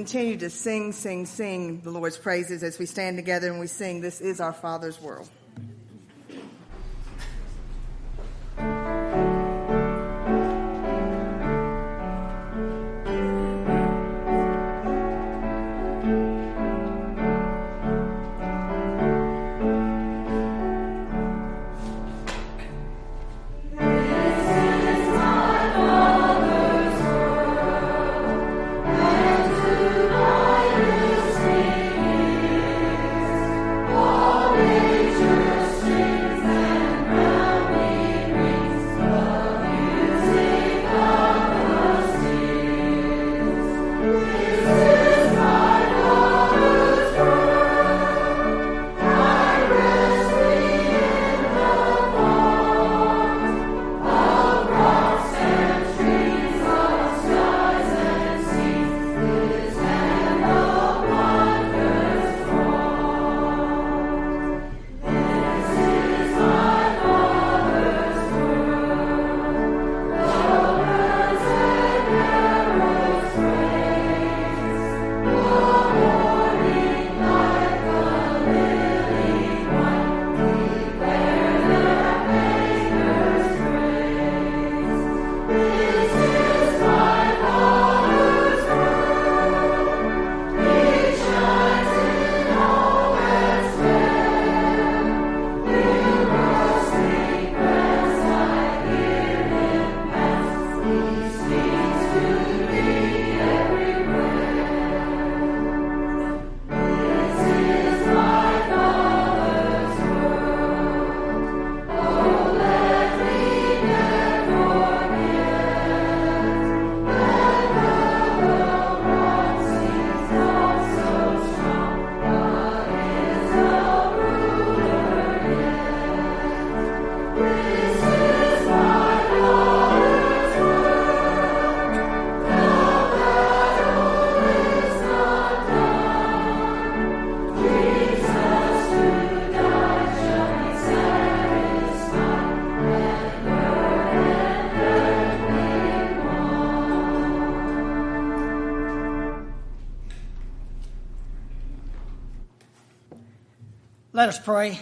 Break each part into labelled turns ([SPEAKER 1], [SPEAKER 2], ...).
[SPEAKER 1] continue to sing the Lord's praises as we stand together and we sing, "This is our Father's world."
[SPEAKER 2] Let us pray.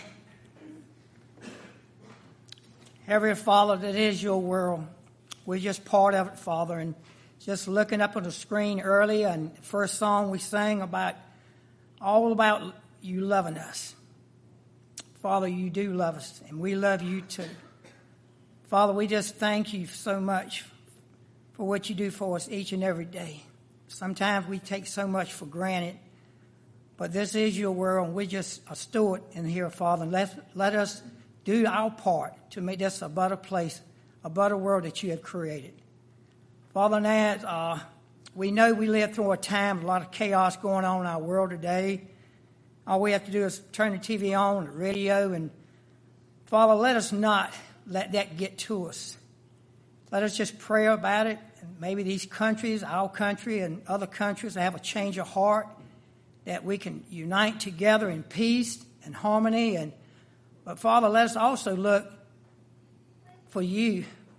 [SPEAKER 2] Heavenly Father, that is your world. We're just part of it, Father. And just looking up on the screen earlier, and the first song we sang all about you loving us. Father, you do love us, and we love you too. Father, we just thank you so much for what you do for us each and every day. Sometimes we take so much for granted, but this is your world, and we're just a steward in here, Father. And let us do our part to make this a better place, a better world that you have created. Father, now we know we live through a time, a lot of chaos going on in our world today. All we have to do is turn the TV on, the radio, and Father, let us not let that get to us. Let us just pray about it, and maybe these countries, our country and other countries, have a change of heart, that we can unite together in peace and harmony. But Father, let us also look for you,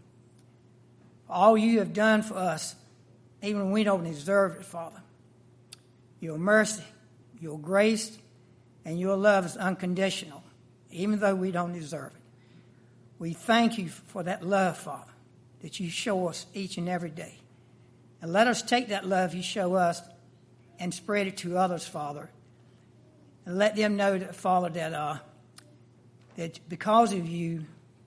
[SPEAKER 2] for all you have done for us, even when we don't deserve it, Father. Your mercy, your grace, and your love is unconditional, even though we don't deserve it. We thank you for that love, Father, that you show us each and every day. And let us take that love you show us and spread it to others, Father. And let them know that, Father, that because of you,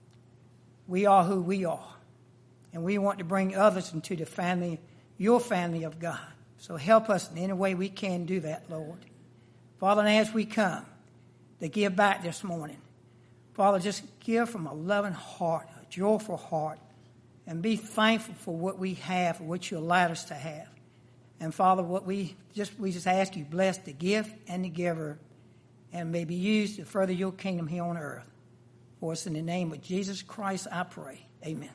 [SPEAKER 2] we are who we are. And we want to bring others into the family, your family of God. So help us in any way we can do that, Lord. Father, and as we come to give back this morning, Father, just give from a loving heart, a joyful heart, and be thankful for what we have, for what you allowed us to have. And Father, we just ask you bless the gift and the giver, and may be used to further your kingdom here on earth. For us in the name of Jesus Christ, I pray. Amen.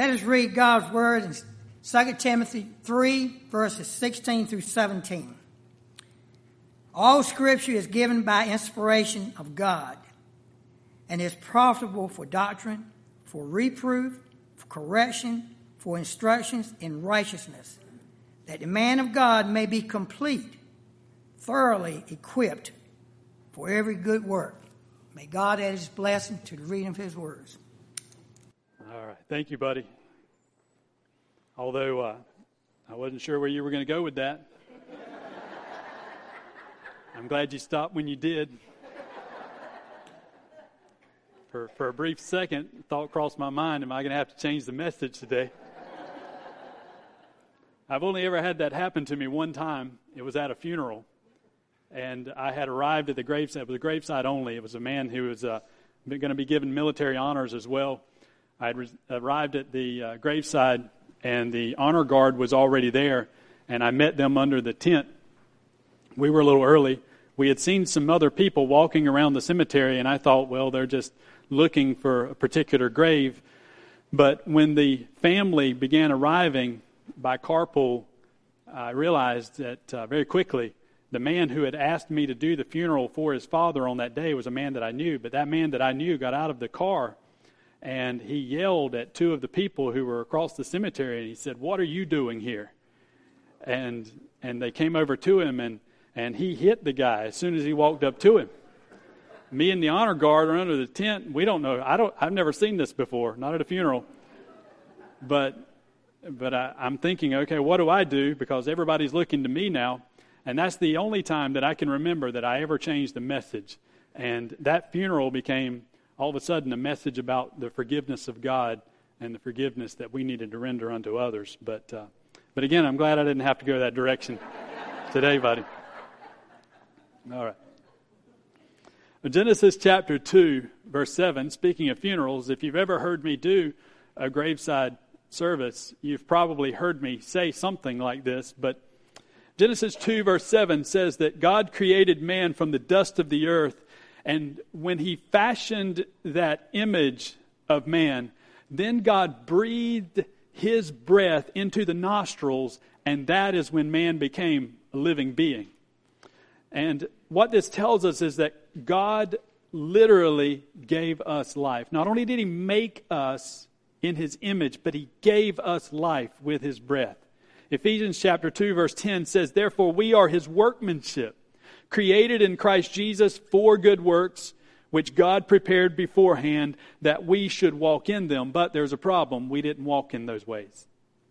[SPEAKER 2] Let us read God's word in 2 Timothy 3, verses 16 through 17. All Scripture is given by inspiration of God and is profitable for doctrine, for reproof, for correction, for instructions in righteousness, that the man of God may be complete, thoroughly equipped for every good work. May God add his blessing to the reading of his words.
[SPEAKER 3] All right. Thank you, buddy. Although I wasn't sure where you were going to go with that. I'm glad you stopped when you did. For a brief second, thought crossed my mind, am I going to have to change the message today? I've only ever had that happen to me one time. It was at a funeral. And I had arrived at the graveside. It was a graveside only. It was a man who was going to be given military honors as well. I had arrived at the graveside, and the honor guard was already there, and I met them under the tent. We were a little early. We had seen some other people walking around the cemetery, and I thought, well, they're just looking for a particular grave. But when the family began arriving by carpool, I realized that very quickly the man who had asked me to do the funeral for his father on that day was a man that I knew. But that man that I knew got out of the car, and he yelled at two of the people who were across the cemetery, and he said, "What are you doing here?" And they came over to him, and he hit the guy as soon as he walked up to him. Me and the honor guard are under the tent. We don't know. I've never seen this before, not at a funeral. But I'm thinking, okay, what do I do? Because everybody's looking to me now. And that's the only time that I can remember that I ever changed the message. And that funeral became, all of a sudden, a message about the forgiveness of God and the forgiveness that we needed to render unto others. But again, I'm glad I didn't have to go that direction today, buddy. All right. Genesis chapter 2, verse 7, speaking of funerals, if you've ever heard me do a graveside service, you've probably heard me say something like this. But Genesis 2, verse 7 says that God created man from the dust of the earth, and when he fashioned that image of man, then God breathed his breath into the nostrils, and that is when man became a living being. And what this tells us is that God literally gave us life. Not only did he make us in his image, but he gave us life with his breath. Ephesians chapter 2, verse 10 says, "Therefore we are his workmanship, created in Christ Jesus for good works, which God prepared beforehand that we should walk in them." But there's a problem. We didn't walk in those ways.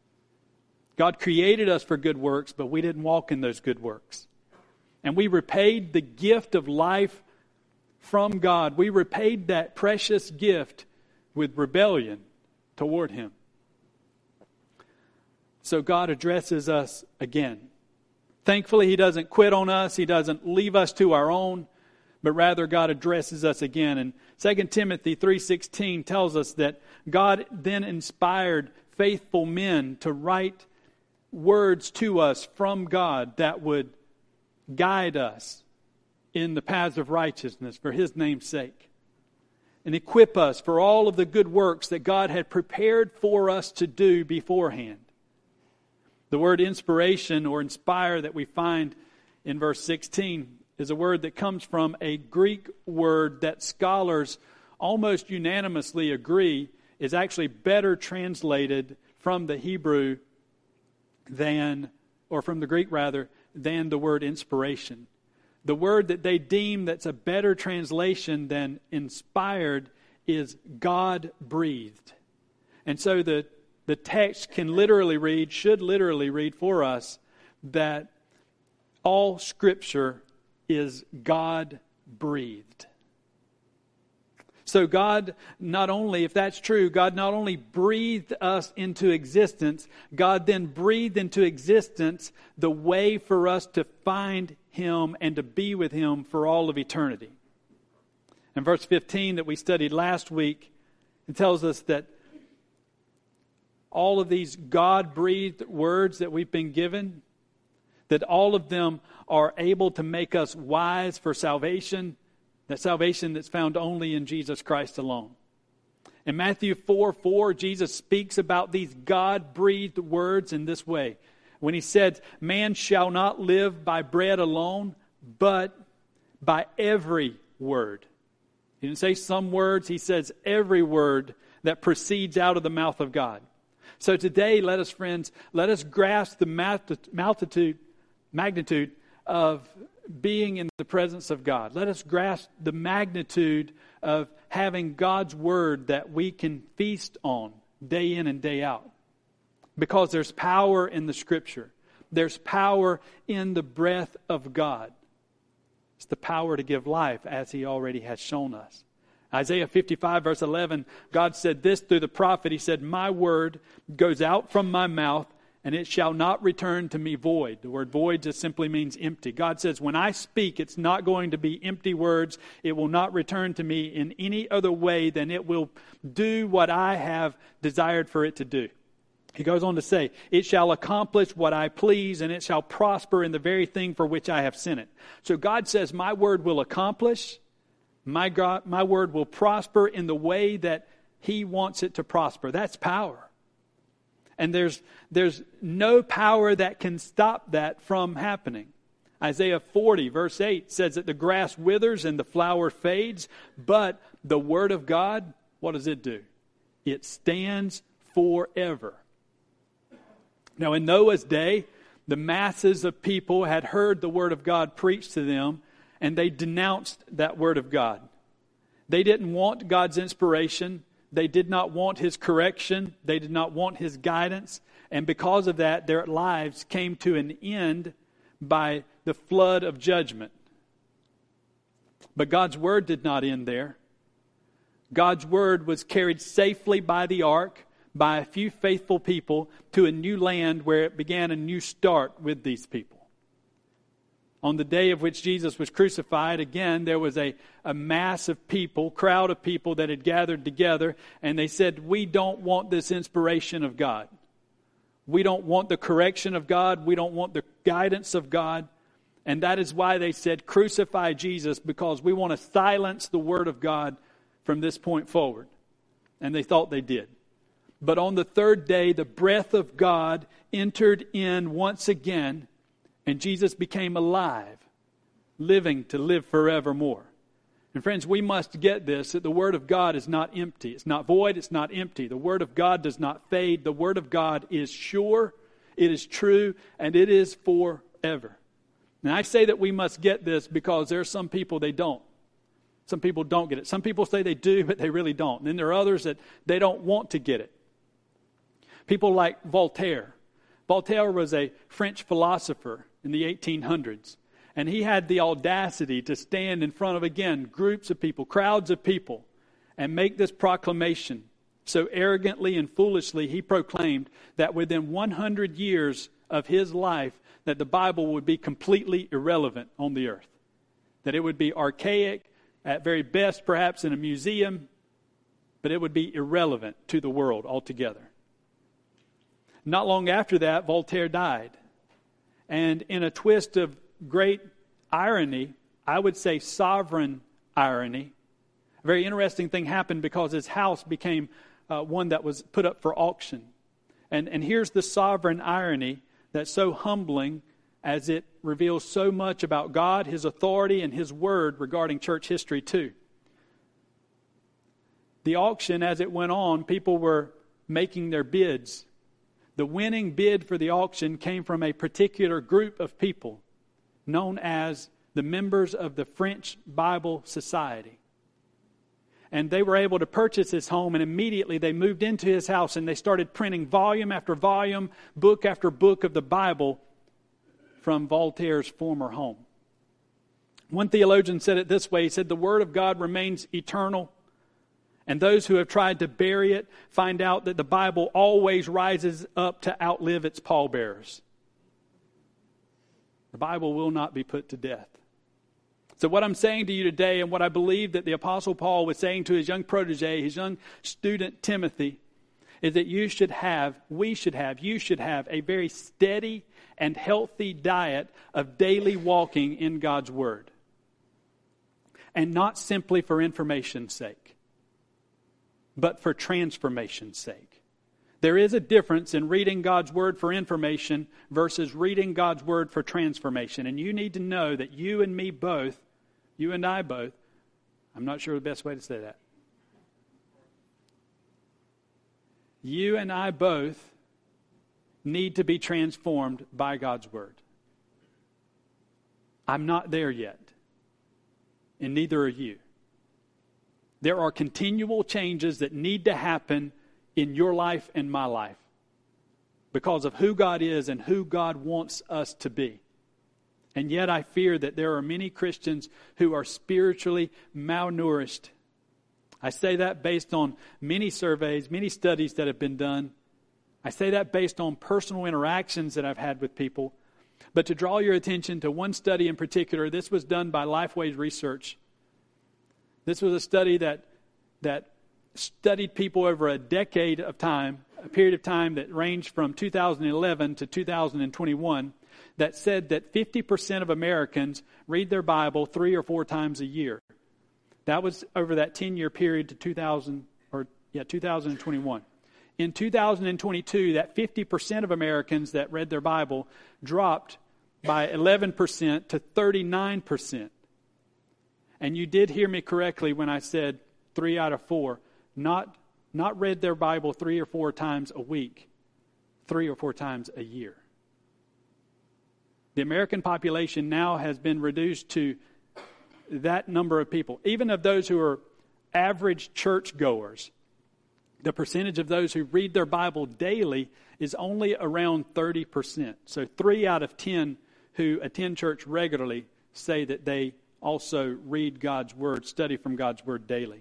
[SPEAKER 3] God created us for good works, but we didn't walk in those good works. And we repaid the gift of life from God. We repaid that precious gift with rebellion toward him. So God addresses us again. Thankfully, he doesn't quit on us. He doesn't leave us to our own, but rather God addresses us again. And 2 Timothy 3:16 tells us that God then inspired faithful men to write words to us from God that would guide us in the paths of righteousness for his name's sake, and equip us for all of the good works that God had prepared for us to do beforehand. The word inspiration or inspire that we find in verse 16 is a word that comes from a Greek word that scholars almost unanimously agree is actually better translated from the Hebrew than, or from the Greek rather, than the word inspiration. The word that they deem that's a better translation than inspired is God-breathed. And so the text can literally read, should literally read for us, that all Scripture is God-breathed. So God not only, if that's true, God not only breathed us into existence, God then breathed into existence the way for us to find him and to be with him for all of eternity. In verse 15 that we studied last week, it tells us that all of these God-breathed words that we've been given, that all of them are able to make us wise for salvation, that salvation that's found only in Jesus Christ alone. In Matthew 4:4, Jesus speaks about these God-breathed words in this way. When he said, man shall not live by bread alone, but by every word. He didn't say some words, he says every word that proceeds out of the mouth of God. So today, let us grasp the magnitude of being in the presence of God. Let us grasp the magnitude of having God's word that we can feast on day in and day out. Because there's power in the Scripture. There's power in the breath of God. It's the power to give life, as He already has shown us. Isaiah 55 verse 11, God said this through the prophet. He said, my word goes out from my mouth, and it shall not return to me void. The word void just simply means empty. God says, when I speak, it's not going to be empty words. It will not return to me in any other way than it will do what I have desired for it to do. He goes on to say, it shall accomplish what I please, and it shall prosper in the very thing for which I have sent it. So God says, my word will accomplish. My word will prosper in the way that He wants it to prosper. That's power. And there's no power that can stop that from happening. Isaiah 40 verse 8 says that the grass withers and the flower fades, but the word of God, what does it do? It stands forever. Now in Noah's day, the masses of people had heard the word of God preached to them, and they denounced that word of God. They didn't want God's inspiration. They did not want His correction. They did not want His guidance. And because of that, their lives came to an end by the flood of judgment. But God's word did not end there. God's word was carried safely by the ark, by a few faithful people, to a new land where it began a new start with these people. On the day of which Jesus was crucified, again, there was a mass of people, crowd of people that had gathered together, and they said, we don't want this inspiration of God. We don't want the correction of God. We don't want the guidance of God. And that is why they said, crucify Jesus, because we want to silence the word of God from this point forward. And they thought they did. But on the third day, the breath of God entered in once again, and Jesus became alive, living to live forevermore. And friends, we must get this, that the Word of God is not empty. It's not void, it's not empty. The Word of God does not fade. The Word of God is sure, it is true, and it is forever. And I say that we must get this because there are some people they don't. Some people don't get it. Some people say they do, but they really don't. And then there are others that they don't want to get it. People like Voltaire. Voltaire was a French philosopher in the 1800s. And he had the audacity to stand in front of, again, groups of people, crowds of people, and make this proclamation. So arrogantly and foolishly, he proclaimed that within 100 years of his life, that the Bible would be completely irrelevant on the earth. That it would be archaic, at very best perhaps in a museum, but it would be irrelevant to the world altogether. Not long after that, Voltaire died. And in a twist of great irony, I would say sovereign irony, a very interesting thing happened because his house became one that was put up for auction. And here's the sovereign irony that's so humbling as it reveals so much about God, His authority, and His word regarding church history too. The auction, as it went on, people were making their bids. The winning bid for the auction came from a particular group of people known as the members of the French Bible Society. And they were able to purchase his home, and immediately they moved into his house and they started printing volume after volume, book after book of the Bible from Voltaire's former home. One theologian said it this way. He said, the Word of God remains eternal. And those who have tried to bury it find out that the Bible always rises up to outlive its pallbearers. The Bible will not be put to death. So what I'm saying to you today, and what I believe that the Apostle Paul was saying to his young protege, his young student Timothy, is that you should have a very steady and healthy diet of daily walking in God's Word. And not simply for information's sake. but for transformation's sake. There is a difference in reading God's Word for information versus reading God's Word for transformation. And you need to know that you and me both, you and I both, I'm not sure the best way to say that. You and I both need to be transformed by God's Word. I'm not there yet, and neither are you. There are continual changes that need to happen in your life and my life because of who God is and who God wants us to be. And yet I fear that there are many Christians who are spiritually malnourished. I say that based on many surveys, many studies that have been done. I say that based on personal interactions that I've had with people. But to draw your attention to one study in particular, this was done by Lifeway Research. This was a study that studied people over a decade of time, a period of time that ranged from 2011 to 2021, that said that 50% of Americans read their Bible 3 or 4 times a year. That was over that 10-year period to 2021. In 2022, that 50% of Americans that read their Bible dropped by 11% to 39%. And you did hear me correctly when I said 3 out of 4, not read their Bible 3 or 4 times a week, 3 or 4 times a year. The American population now has been reduced to that number of people. Even of those who are average churchgoers, the percentage of those who read their Bible daily is only around 30%. So 3 out of 10 who attend church regularly say that they also read God's Word, study from God's Word daily.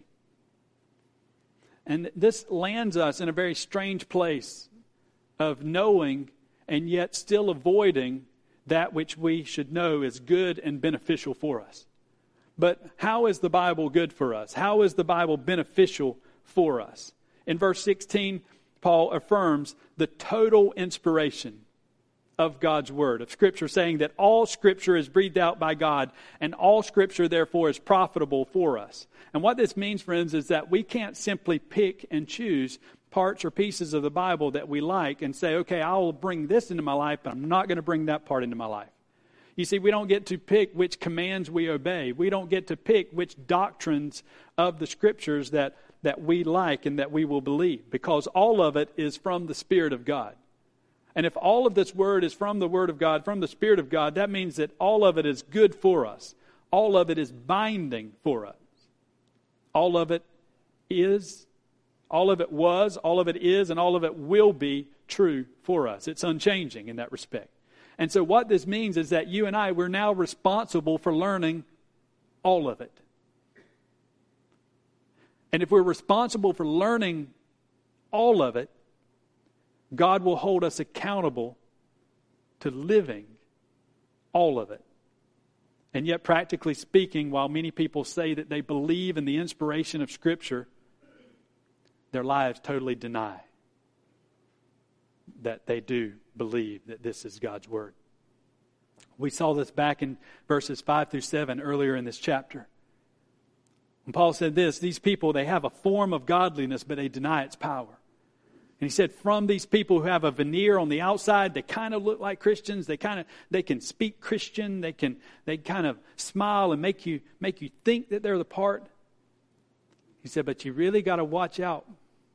[SPEAKER 3] And this lands us in a very strange place of knowing and yet still avoiding that which we should know is good and beneficial for us. But how is the Bible good for us? How is the Bible beneficial for us? In verse 16, Paul affirms the total inspiration of God's Word, of Scripture, saying that all Scripture is breathed out by God, and all Scripture, therefore, is profitable for us. And what this means, friends, is that we can't simply pick and choose parts or pieces of the Bible that we like and say, okay, I'll bring this into my life, but I'm not going to bring that part into my life. You see, we don't get to pick which commands we obey. We don't get to pick which doctrines of the Scriptures that we like and that we will believe, because all of it is from the Spirit of God. And if all of this Word is from the Word of God, from the Spirit of God, that means that all of it is good for us. All of it is binding for us. All of it is, all of it was, all of it is, and all of it will be true for us. It's unchanging in that respect. And so what this means is that you and I, we're now responsible for learning all of it. And if we're responsible for learning all of it, God will hold us accountable to living all of it. And yet, practically speaking, while many people say that they believe in the inspiration of Scripture, their lives totally deny that they do believe that this is God's Word. We saw this back in verses 5 through 7 earlier in this chapter. And Paul said this, these people, they have a form of godliness, but they deny its power. And he said, from these people who have a veneer on the outside, they kind of look like Christians. They can speak Christian. They kind of smile and make you think that they're the part. He said, but you really got to watch out.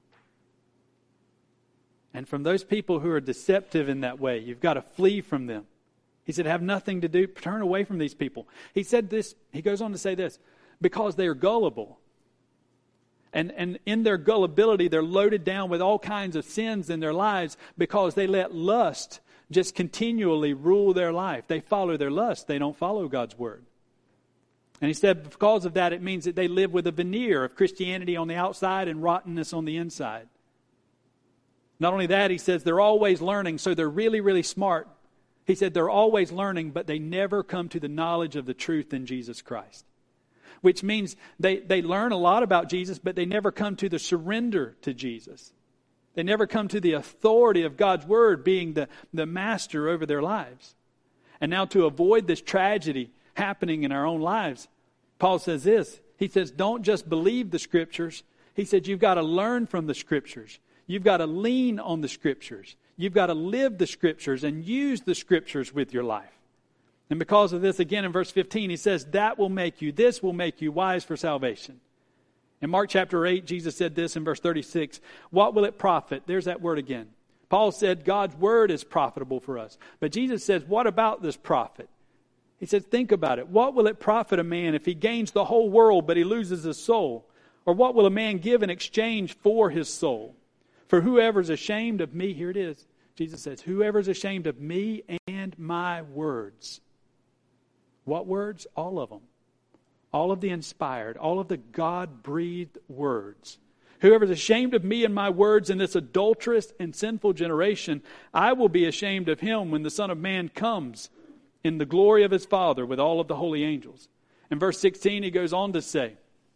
[SPEAKER 3] And from those people who are deceptive in that way, you've got to flee from them. He said, have nothing to do. Turn away from these people. He said this. He goes on to say this, because they are gullible. And in their gullibility, they're loaded down with all kinds of sins in their lives because they let lust just continually rule their life. They follow their lust. They don't follow God's Word. And he said because of that, it means that they live with a veneer of Christianity on the outside and rottenness on the inside. Not only that, he says they're always learning, so they're really, really smart. He said they're always learning, but they never come to the knowledge of the truth in Jesus Christ. Which means they learn a lot about Jesus, but they never come to the surrender to Jesus. They never come to the authority of God's Word being the master over their lives. And now to avoid this tragedy happening in our own lives, Paul says this. He says, don't just believe the Scriptures. He said you've got to learn from the Scriptures. You've got to lean on the Scriptures. You've got to live the Scriptures and use the Scriptures with your life. And because of this, again in verse 15, he says, this will make you wise for salvation. In Mark chapter 8, Jesus said this in verse 36, what will it profit? There's that word again. Paul said God's word is profitable for us. But Jesus says, what about this profit? He says, think about it. What will it profit a man if he gains the whole world but he loses his soul? Or what will a man give in exchange for his soul? For whoever is ashamed of me, here it is. Jesus says, whoever is ashamed of me and my words. What words? All of them. All of the inspired, all of the God-breathed words. Whoever is ashamed of me and my words in this adulterous and sinful generation, I will be ashamed of him when the Son of Man comes in the glory of his Father with all of the holy angels. In verse 16, he goes on to say,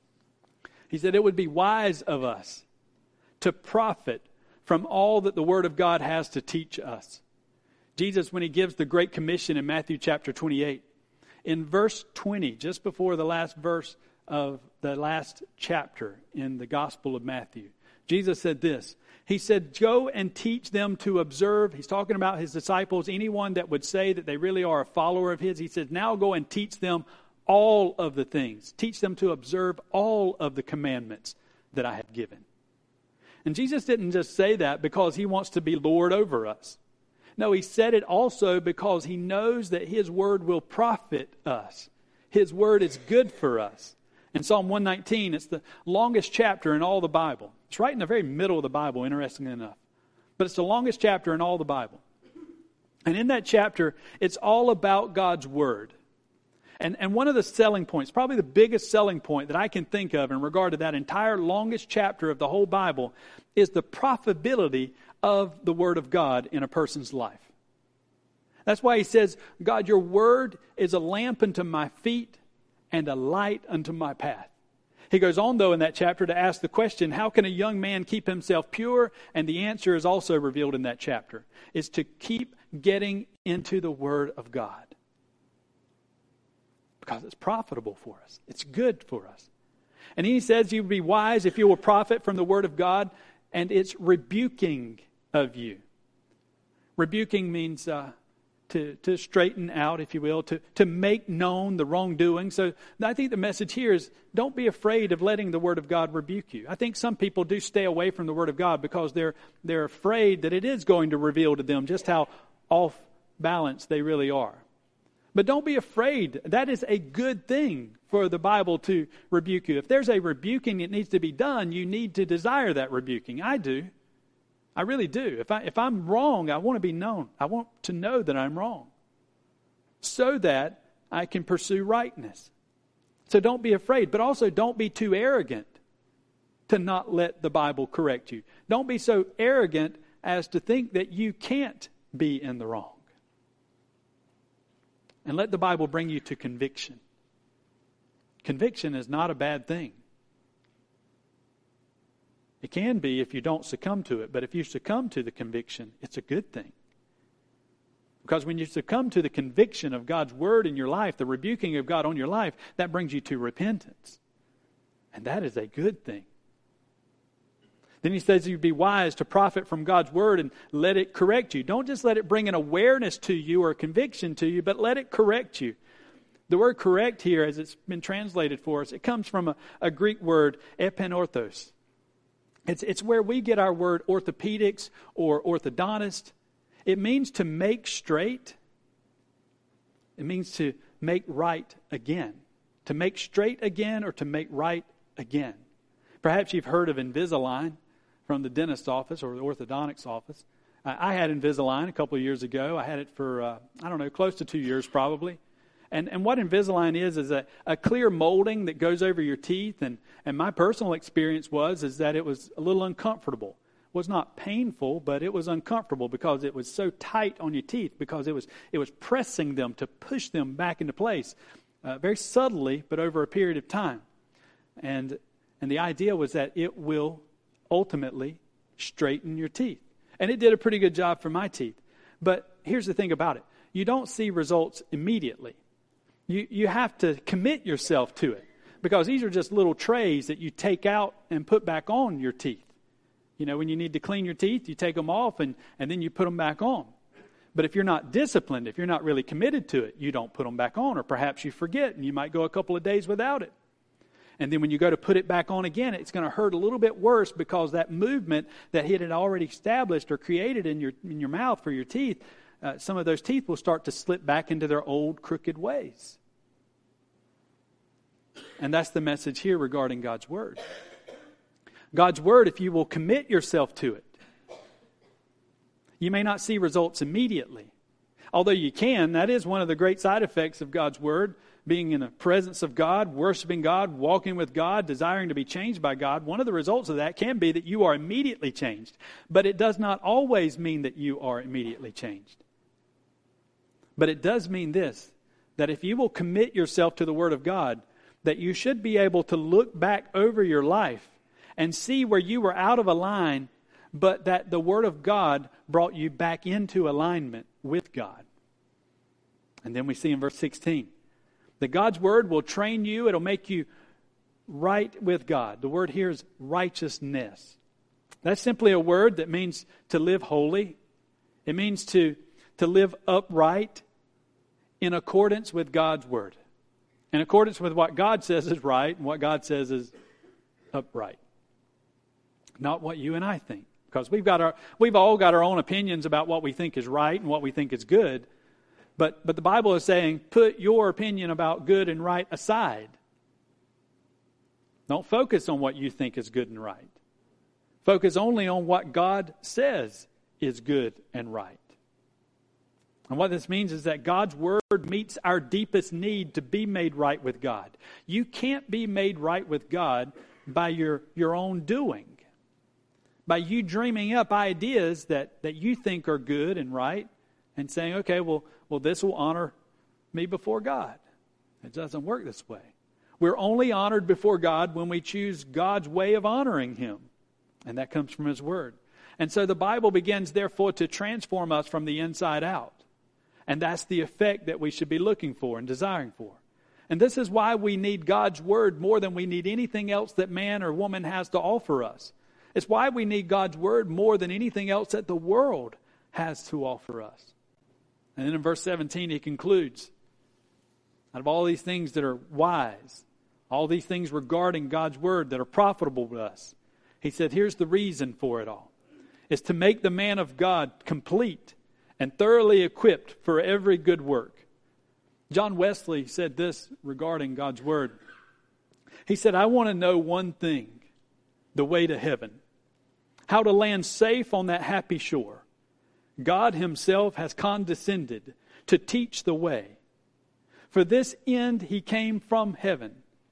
[SPEAKER 3] he said, it would be wise of us to profit from all that the Word of God has to teach us. Jesus, when he gives the Great Commission in Matthew chapter 28, in verse 20, just before the last verse of the last chapter in the Gospel of Matthew, Jesus said this. He said, go and teach them to observe. He's talking about his disciples, anyone that would say that they really are a follower of his. He said, now go and teach them all of the things. Teach them to observe all of the commandments that I have given. And Jesus didn't just say that because he wants to be Lord over us. No, he said it also because he knows that his word will profit us. His word is good for us. In Psalm 119, it's the longest chapter in all the Bible. It's right in the very middle of the Bible, interestingly enough. But it's the longest chapter in all the Bible. And in that chapter, it's all about God's word. And one of the selling points, probably the biggest selling point that I can think of in regard to that entire longest chapter of the whole Bible is the profitability of the Word of God in a person's life. That's why he says, God, your word is a lamp unto my feet and a light unto my path. He goes on, though, in that chapter to ask the question, how can a young man keep himself pure? And the answer is also revealed in that chapter. Is to keep getting into the Word of God. Because it's profitable for us. It's good for us. And he says you'll be wise if you will profit from the Word of God. And it's rebuking of you. Rebuking means to straighten out, if you will, to make known the wrongdoing. So I think the message here is don't be afraid of letting the Word of God rebuke you. I think some people do stay away from the Word of God because they're afraid that it is going to reveal to them just how off balance they really are. But don't be afraid. That is a good thing for the Bible to rebuke you. If there's a rebuking that needs to be done, you need to desire that rebuking. I do. I really do. If I'm wrong, I want to be known. I want to know that I'm wrong so that I can pursue rightness. So don't be afraid, but also don't be too arrogant to not let the Bible correct you. Don't be so arrogant as to think that you can't be in the wrong. And let the Bible bring you to conviction. Conviction is not a bad thing. It can be if you don't succumb to it, but if you succumb to the conviction, it's a good thing. Because when you succumb to the conviction of God's word in your life, the rebuking of God on your life, that brings you to repentance. And that is a good thing. Then he says you'd be wise to profit from God's word and let it correct you. Don't just let it bring an awareness to you or a conviction to you, but let it correct you. The word correct here, as it's been translated for us, it comes from a Greek word, epenorthos. It's where we get our word orthopedics or orthodontist. It means to make straight. It means to make right again. To make straight again or to make right again. Perhaps you've heard of Invisalign from the dentist's office or the orthodontic's office. I had Invisalign a couple of years ago. I had it for, close to 2 years probably. And what Invisalign is a clear molding that goes over your teeth. And my personal experience is that it was a little uncomfortable. It was not painful, but it was uncomfortable because it was so tight on your teeth, because it was pressing them to push them back into place very subtly, but over a period of time. And the idea was that it will ultimately straighten your teeth. And it did a pretty good job for my teeth. But here's the thing about it. You don't see results immediately. You have to commit yourself to it. because these are just little trays that you take out and put back on your teeth. You know, when you need to clean your teeth, you take them off and then you put them back on. But if you're not disciplined, if you're not really committed to it, you don't put them back on, or perhaps you forget and you might go a couple of days without it. And then when you go to put it back on again, it's going to hurt a little bit worse because that movement that it had already established or created in your mouth for your teeth, some of those teeth will start to slip back into their old crooked ways. And that's the message here regarding God's Word. God's Word, if you will commit yourself to it, you may not see results immediately. Although you can, that is one of the great side effects of God's Word, being in the presence of God, worshiping God, walking with God, desiring to be changed by God. One of the results of that can be that you are immediately changed. But it does not always mean that you are immediately changed. But it does mean this, that if you will commit yourself to the Word of God, that you should be able to look back over your life and see where you were out of a line, but that the Word of God brought you back into alignment with God. And then we see in verse 16, that God's Word will train you. It'll make you right with God. The word here is righteousness. That's simply a word that means to live holy. It means to live upright in accordance with God's Word. In accordance with what God says is right and what God says is upright. Not what you and I think. Because we've all got our own opinions about what we think is right and what we think is good. But the Bible is saying, put your opinion about good and right aside. Don't focus on what you think is good and right. Focus only on what God says is good and right. And what this means is that God's Word meets our deepest need to be made right with God. You can't be made right with God by your own doing. By you dreaming up ideas that you think are good and right and saying, okay, well, this will honor me before God. It doesn't work this way. We're only honored before God when we choose God's way of honoring Him. And that comes from His Word. And so the Bible begins, therefore, to transform us from the inside out. And that's the effect that we should be looking for and desiring for. And this is why we need God's Word more than we need anything else that man or woman has to offer us. It's why we need God's Word more than anything else that the world has to offer us. And then in verse 17 he concludes, out of all these things that are wise, all these things regarding God's Word that are profitable to us, he said, here's the reason for it all. It's to make the man of God complete and thoroughly equipped for every good work. John Wesley said this regarding God's Word. He said, I want to know one thing, the way to heaven. How to land safe on that happy shore. God Himself has condescended to teach the way. For this end He came from heaven.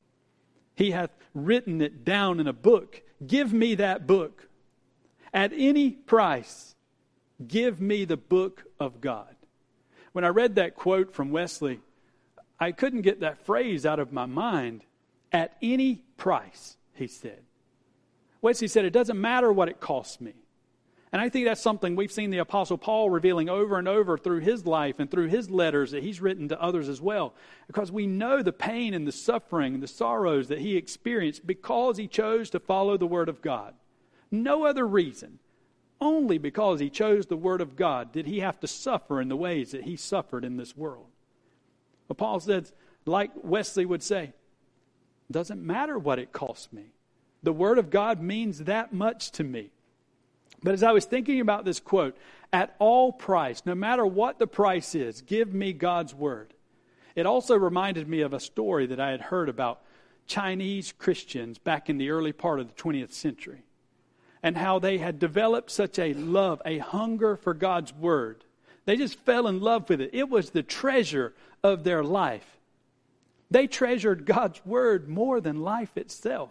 [SPEAKER 3] He hath written it down in a book. Give me that book. At any price, give me the book of God. When I read that quote from Wesley, I couldn't get that phrase out of my mind. At any price, he said. Wesley said, it doesn't matter what it costs me. And I think that's something we've seen the Apostle Paul revealing over and over through his life and through his letters that he's written to others as well. Because we know the pain and the suffering and the sorrows that he experienced because he chose to follow the Word of God. No other reason. Only because he chose the Word of God did he have to suffer in the ways that he suffered in this world. But Paul said, like Wesley would say, doesn't matter what it costs me. The Word of God means that much to me. But as I was thinking about this quote, at all price, no matter what the price is, give me God's Word. It also reminded me of a story that I had heard about Chinese Christians back in the early part of the 20th century. And how they had developed such a love, a hunger for God's Word. They just fell in love with it. It was the treasure of their life. They treasured God's Word more than life itself.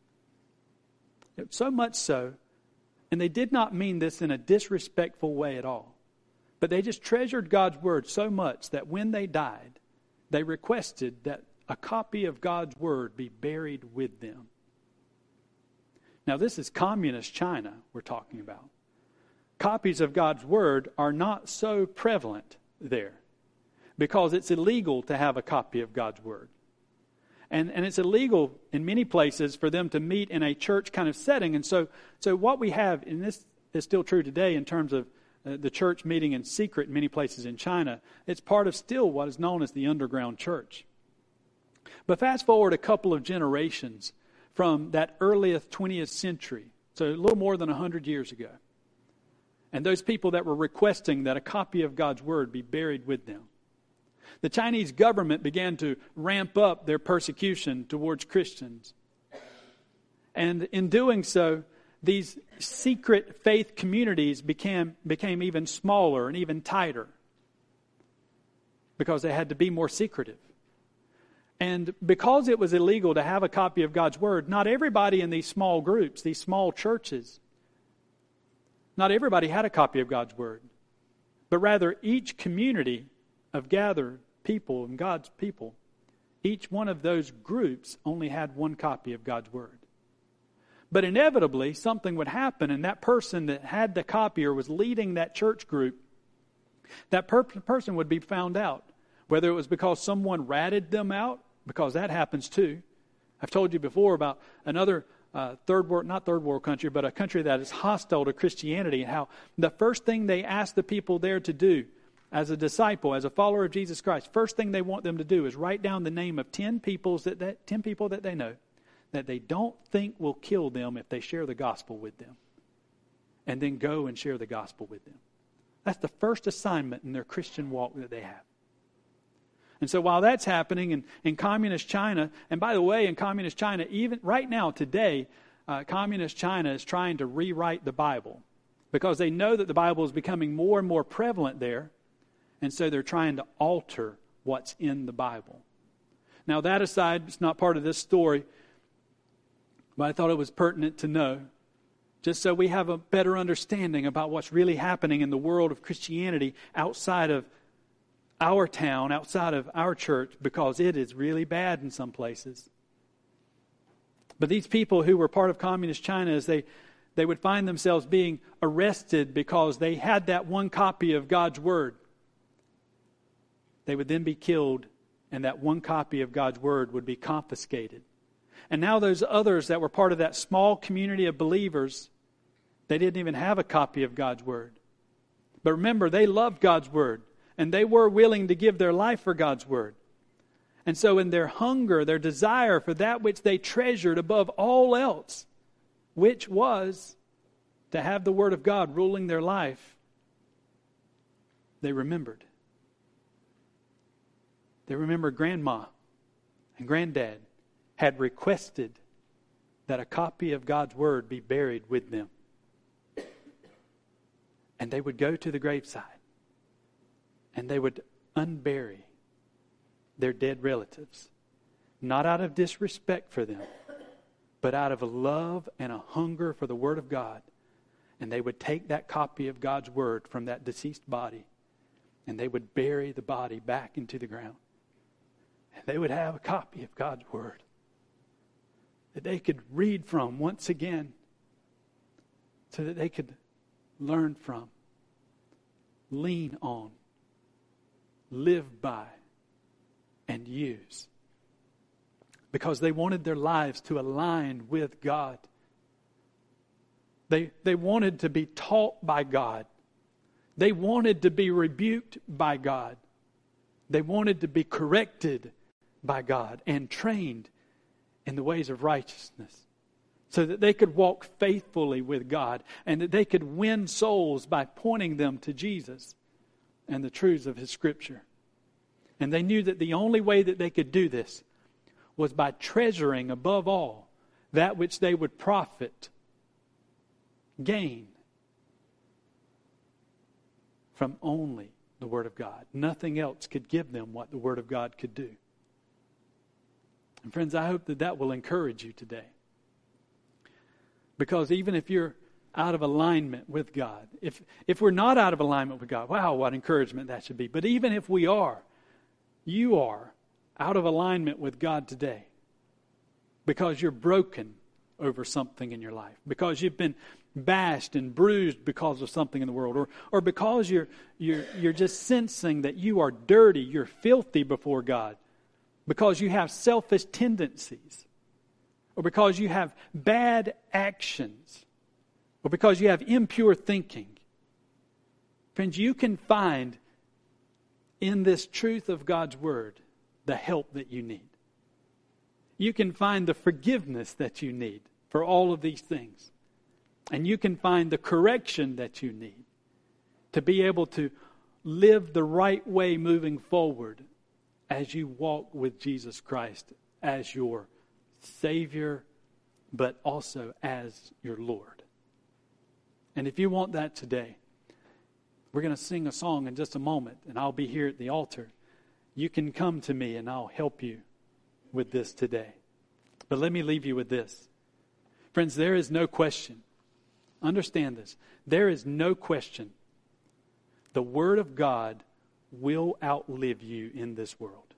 [SPEAKER 3] So much so, and they did not mean this in a disrespectful way at all, but they just treasured God's Word so much that when they died, they requested that a copy of God's Word be buried with them. Now, this is communist China we're talking about. Copies of God's Word are not so prevalent there because it's illegal to have a copy of God's Word. And it's illegal in many places for them to meet in a church kind of setting. And so what we have, and this is still true today in terms of the church meeting in secret in many places in China, it's part of still what is known as the underground church. But fast forward a couple of generations from that earliest 20th century, so a little more than 100 years ago, and those people that were requesting that a copy of God's Word be buried with them. The Chinese government began to ramp up their persecution towards Christians. And in doing so, these secret faith communities became even smaller and even tighter because they had to be more secretive. And because it was illegal to have a copy of God's Word, not everybody in these small groups, these small churches, not everybody had a copy of God's Word. But rather, each community of gathered people and God's people, each one of those groups only had one copy of God's Word. But inevitably, something would happen, and that person that had the copy or was leading that church group, that person would be found out. Whether it was because someone ratted them out, because that happens too. I've told you before about another not third world country, but a country that is hostile to Christianity, and how the first thing they ask the people there to do as a disciple, as a follower of Jesus Christ, first thing they want them to do is write down the name of 10 people that they know that they don't think will kill them if they share the gospel with them. And then go and share the gospel with them. That's the first assignment in their Christian walk that they have. And so while that's happening in communist China, and by the way, in communist China, even right now, today, communist China is trying to rewrite the Bible because they know that the Bible is becoming more and more prevalent there, and so they're trying to alter what's in the Bible. Now, that aside, it's not part of this story, but I thought it was pertinent to know, just so we have a better understanding about what's really happening in the world of Christianity outside of our town, outside of our church, because it is really bad in some places. But these people who were part of communist China, as they would find themselves being arrested because they had that one copy of God's Word, they would then be killed, and that one copy of God's Word would be confiscated. And now those others that were part of that small community of believers, they didn't even have a copy of God's Word. But remember, they loved God's Word, and they were willing to give their life for God's Word. And so in their hunger, their desire for that which they treasured above all else, which was to have the Word of God ruling their life, they remembered. They remembered Grandma and Granddad had requested that a copy of God's Word be buried with them. And they would go to the graveside and they would unbury their dead relatives, not out of disrespect for them, but out of a love and a hunger for the Word of God. And they would take that copy of God's Word from that deceased body, and they would bury the body back into the ground. And they would have a copy of God's Word that they could read from once again, so that they could learn from, lean on, live by, and use. Because they wanted their lives to align with God. They wanted to be taught by God. They wanted to be rebuked by God. They wanted to be corrected by God and trained in the ways of righteousness, so that they could walk faithfully with God and that they could win souls by pointing them to Jesus and the truths of His Scripture. And they knew that the only way that they could do this was by treasuring above all that which they would profit, gain from only the Word of God. Nothing else could give them what the Word of God could do. And friends, I hope that will encourage you today. Because even if you're out of alignment with God, if we're not out of alignment with God, wow, what encouragement that should be. But even if we are, you are out of alignment with God today because you're broken over something in your life, because you've been bashed and bruised because of something in the world, or because you're just sensing that you are dirty, you're filthy before God, because you have selfish tendencies, or because you have bad actions, or because you have impure thinking. Friends, you can find in this truth of God's Word the help that you need. You can find the forgiveness that you need for all of these things. And you can find the correction that you need to be able to live the right way moving forward as you walk with Jesus Christ as your Savior, but also as your Lord. And if you want that today, we're going to sing a song in just a moment, and I'll be here at the altar. You can come to me, and I'll help you with this today. But let me leave you with this. Friends, there is no question. Understand this. There is no question. The Word of God will outlive you in this world.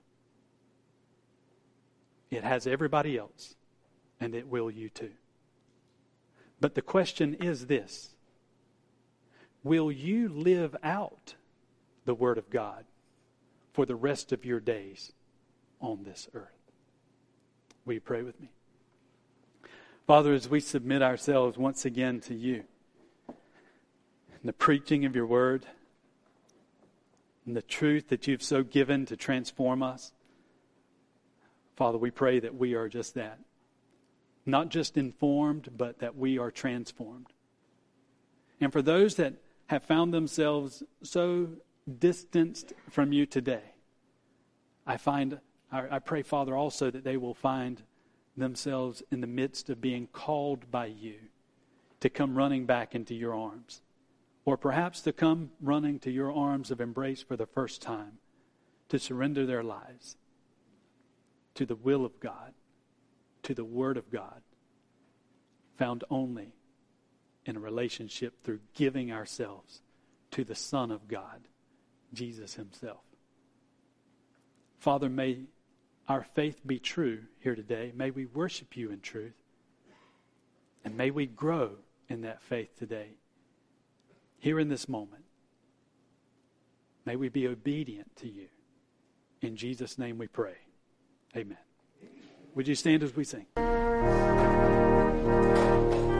[SPEAKER 3] It has everybody else, and it will you too. But the question is this. Will you live out the Word of God for the rest of your days on this earth? Will you pray with me? Father, as we submit ourselves once again to you, in the preaching of your Word, and the truth that you've so given to transform us, Father, we pray that we are just that. Not just informed, but that we are transformed. And for those that have found themselves so distanced from you today, I pray, Father, also that they will find themselves in the midst of being called by you to come running back into your arms. Or perhaps to come running to your arms of embrace for the first time, to surrender their lives to the will of God, to the Word of God, found only in a relationship through giving ourselves to the Son of God, Jesus himself. Father, may our faith be true here today. May we worship you in truth. And may we grow in that faith today, here in this moment. May we be obedient to you. In Jesus' name we pray. Amen. Would you stand as we sing?